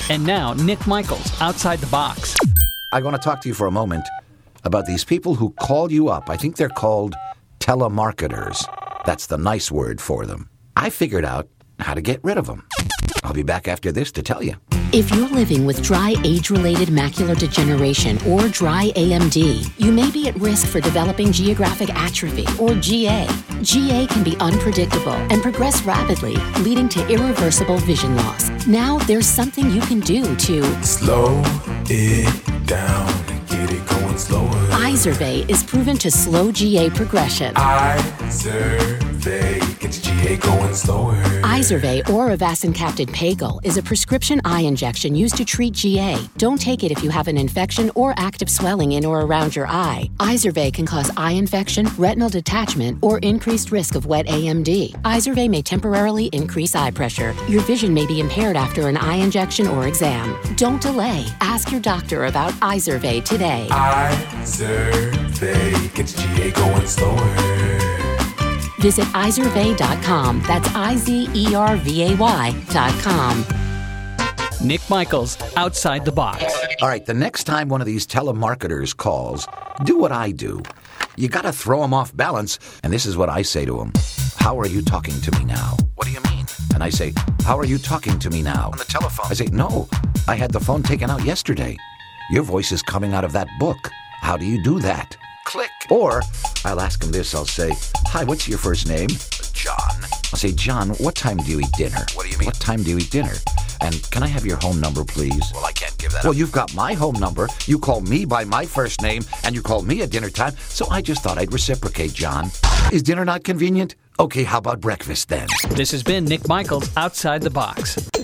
And now, Nick Michaels, Outside the Box. I want to talk to you for a moment about these people who call you up. I think they're called telemarketers. That's the nice word for them. I figured out how to get rid of them. I'll be back after this to tell you. If you're living with dry age-related macular degeneration or dry AMD, you may be at risk for developing geographic atrophy or GA. GA can be unpredictable and progress rapidly, leading to irreversible vision loss. Now there's something you can do to slow it down and get it going slower. Izervay is proven to slow GA progression. Izervay gets GA going slower. Izervay or avacincaptad pagel is a prescription eye injection used to treat GA. Don't take it if you have an infection or active swelling in or around your eye. Izervay can cause eye infection, retinal detachment, or increased risk of wet AMD. Izervay may temporarily increase eye pressure. Your vision may be impaired after an eye injection or exam. Don't delay. Ask your doctor about Izervay today. Izervay gets GA going slower. Visit Izervay.com. That's IZERVAY.com. Nick Michaels, Outside the Box. All right, the next time one of these telemarketers calls, do what I do. You got to throw them off balance, and this is what I say to them. How are you talking to me now? What do you mean? And I say, how are you talking to me now? On the telephone. I say, no, I had the phone taken out yesterday. Your voice is coming out of that book. How do you do that? Click. Or I'll ask him this. I'll say, hi, what's your first name? John. I'll say, John, what time do you eat dinner? What do you mean? What time do you eat dinner? And can I have your home number, please? Well, I can't give that up. Well, you've got my home number. You call me by my first name, and you call me at dinner time, so I just thought I'd reciprocate, John. Is dinner not convenient? Okay, how about breakfast then? This has been Nick Michaels, Outside the Box.